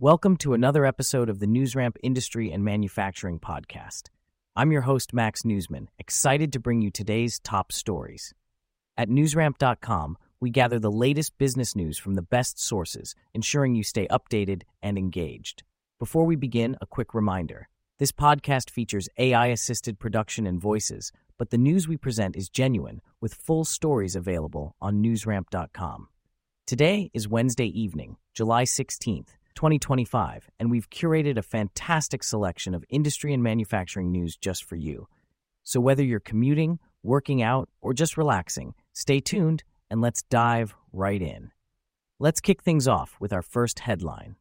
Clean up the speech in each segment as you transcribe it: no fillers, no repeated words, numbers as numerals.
Welcome to another episode of the NewsRamp Industry and Manufacturing Podcast. I'm your host, Max Newsman, excited to bring you today's top stories. At newsramp.com, we gather the latest business news from the best sources, ensuring you stay updated and engaged. Before we begin, a quick reminder. This podcast features AI-assisted production and voices, but the news we present is genuine, with full stories available on newsramp.com. Today is Wednesday evening, July 16th, 2025, and we've curated a fantastic selection of industry and manufacturing news just for you. So whether you're commuting, working out, or just relaxing, stay tuned and let's dive right in. Let's kick things off with our first headline.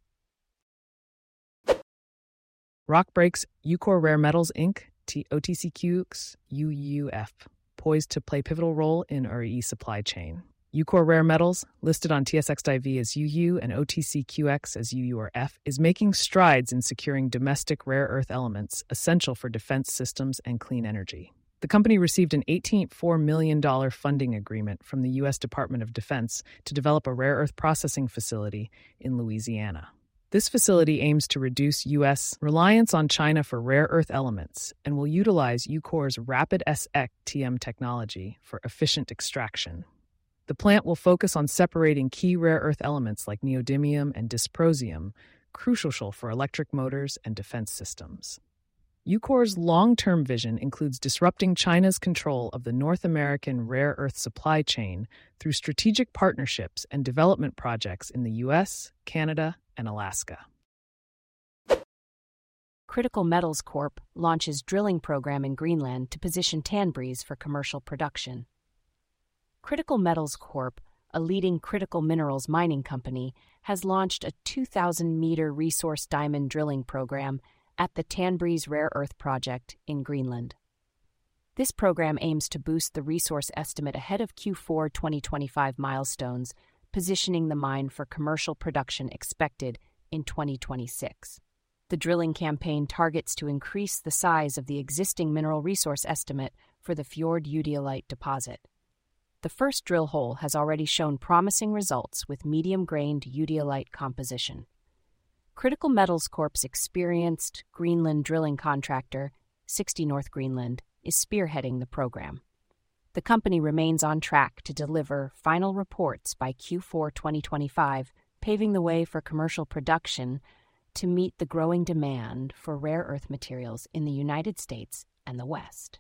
Rock breaks Ucore Rare Metals Inc., OTCQX UUF, poised to play pivotal role in RE supply chain. Ucore Rare Metals, listed on TSXV as UU and OTCQX as UU or F, is making strides in securing domestic rare earth elements essential for defense systems and clean energy. The company received an $18.4 million funding agreement from the U.S. Department of Defense to develop a rare earth processing facility in Louisiana. This facility aims to reduce U.S. reliance on China for rare earth elements and will utilize Ucore's Rapid SX-TM technology for efficient extraction. The plant will focus on separating key rare earth elements like neodymium and dysprosium, crucial for electric motors and defense systems. Ucore's long-term vision includes disrupting China's control of the North American rare earth supply chain through strategic partnerships and development projects in the U.S., Canada, and Alaska. Critical Metals Corp. Launches drilling program in Greenland to position Tanbreez for commercial production. Critical Metals Corp., a leading critical minerals mining company, has launched a 2,000-meter resource diamond drilling program at the Tanbreez Rare Earth Project in Greenland. This program aims to boost the resource estimate ahead of Q4 2025 milestones, positioning the mine for commercial production expected in 2026. The drilling campaign targets to increase the size of the existing mineral resource estimate for the Fjord Udiolite deposit. The first drill hole has already shown promising results with medium-grained udiolite composition. Critical Metals Corp's experienced Greenland drilling contractor, 60 North Greenland, is spearheading the program. The company remains on track to deliver final reports by Q4 2025, paving the way for commercial production to meet the growing demand for rare earth materials in the United States and the West.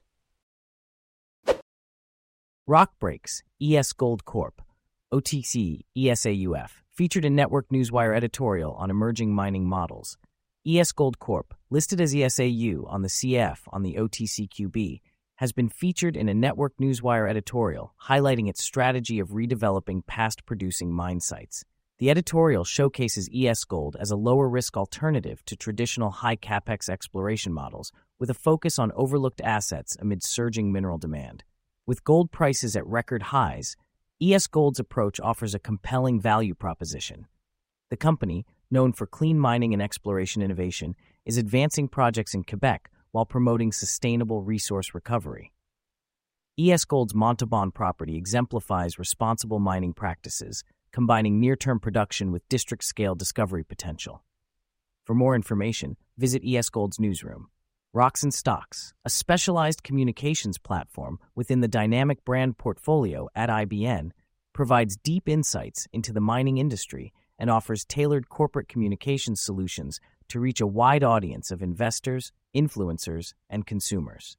Rock breaks ES Gold Corp., OTC ESAUF, featured in Network Newswire editorial on emerging mining models. ES Gold Corp., listed as ESAU on the CF on the OTCQB, has been featured in a Network Newswire editorial highlighting its strategy of redeveloping past-producing mine sites. The editorial showcases ES Gold as a lower-risk alternative to traditional high-capex exploration models with a focus on overlooked assets amid surging mineral demand. With gold prices at record highs, ES Gold's approach offers a compelling value proposition. The company, known for clean mining and exploration innovation, is advancing projects in Quebec while promoting sustainable resource recovery. ES Gold's Montauban property exemplifies responsible mining practices, combining near-term production with district-scale discovery potential. For more information, visit ES Gold's newsroom. Rocks and Stocks, a specialized communications platform within the dynamic brand portfolio at IBN, provides deep insights into the mining industry and offers tailored corporate communications solutions to reach a wide audience of investors, influencers, and consumers.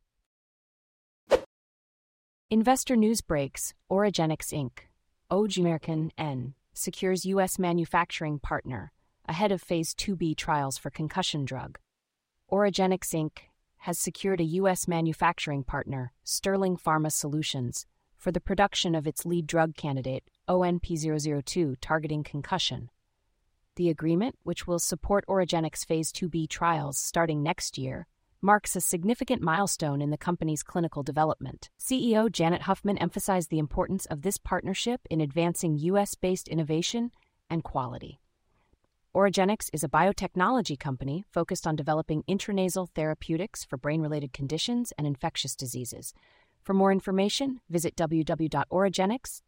Investor news breaks Oragenics Inc., OG American N., secures U.S. manufacturing partner ahead of Phase 2B trials for concussion drug. Oragenics Inc. has secured a U.S. manufacturing partner, Sterling Pharma Solutions, for the production of its lead drug candidate, ONP002, targeting concussion. The agreement, which will support Oragenics' Phase 2B trials starting next year, marks a significant milestone in the company's clinical development. CEO Janet Huffman emphasized the importance of this partnership in advancing U.S.-based innovation and quality. Oragenics is a biotechnology company focused on developing intranasal therapeutics for brain-related conditions and infectious diseases. For more information, visit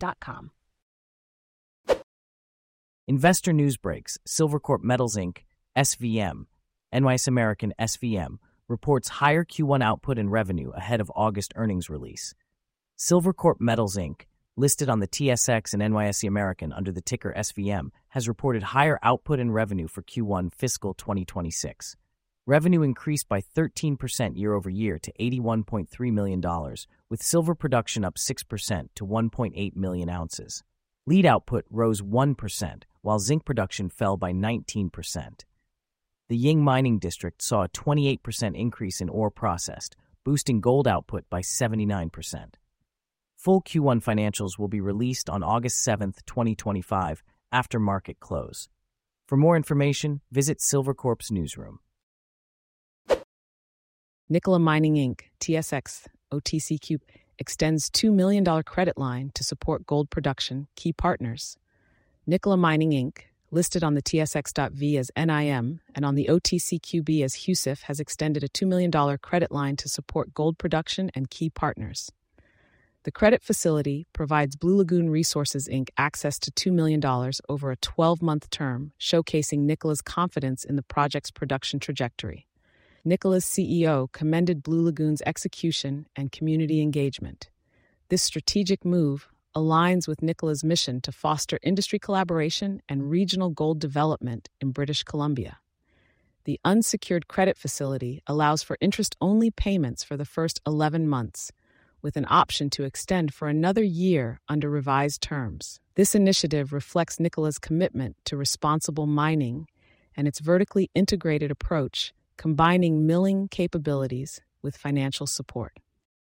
www.oragenics.com. Investor news breaks Silvercorp Metals Inc. SVM, NYS American SVM, reports higher Q1 output and revenue ahead of August earnings release. Silvercorp Metals Inc., listed on the TSX and NYSE American under the ticker SVM, has reported higher output and revenue for Q1 fiscal 2026. Revenue increased by 13% year-over-year to $81.3 million, with silver production up 6% to 1.8 million ounces. Lead output rose 1%, while zinc production fell by 19%. The Ying Mining District saw a 28% increase in ore processed, boosting gold output by 79%. Full Q1 financials will be released on August 7, 2025, after market close. For more information, visit Silvercorp's newsroom. Nikola Mining Inc., TSX, OTCQ, extends $2 million credit line to support gold production, key partners. Nikola Mining Inc., listed on the TSX.V as NIM and on the OTCQB as HUSIF, has extended a $2 million credit line to support gold production and key partners. The credit facility provides Blue Lagoon Resources Inc. access to $2 million over a 12-month term, showcasing Nikola's confidence in the project's production trajectory. Nikola's CEO commended Blue Lagoon's execution and community engagement. This strategic move aligns with Nikola's mission to foster industry collaboration and regional gold development in British Columbia. The unsecured credit facility allows for interest-only payments for the first 11 months, with an option to extend for another year under revised terms. This initiative reflects Nikola's commitment to responsible mining and its vertically integrated approach, combining milling capabilities with financial support.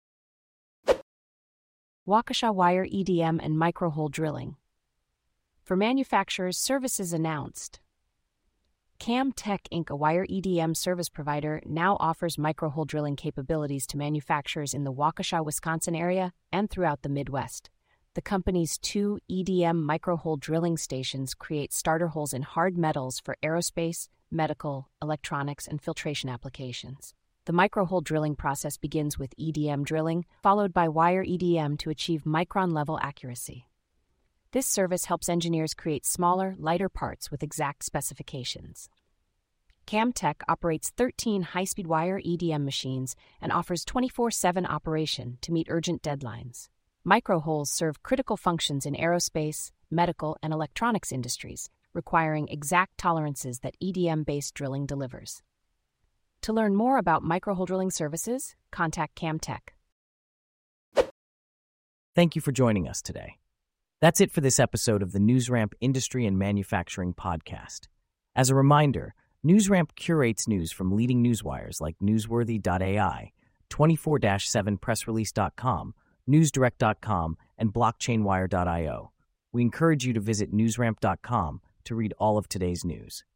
Waukesha Wire EDM and microhole drilling. For manufacturers, services announced. CamTech Inc., a wire EDM service provider, now offers microhole drilling capabilities to manufacturers in the Waukesha, Wisconsin area and throughout the Midwest. The company's 2 EDM microhole drilling stations create starter holes in hard metals for aerospace, medical, electronics, and filtration applications. The microhole drilling process begins with EDM drilling, followed by wire EDM to achieve micron-level accuracy. This service helps engineers create smaller, lighter parts with exact specifications. CamTech operates 13 high-speed wire EDM machines and offers 24/7 operation to meet urgent deadlines. Microholes serve critical functions in aerospace, medical, and electronics industries, requiring exact tolerances that EDM-based drilling delivers. To learn more about microhole drilling services, contact CamTech. Thank you for joining us today. That's it for this episode of the NewsRamp Industry and Manufacturing Podcast. As a reminder, NewsRamp curates news from leading newswires like Newsworthy.ai, 24/7pressrelease.com, NewsDirect.com, and BlockchainWire.io. We encourage you to visit newsramp.com to read all of today's news.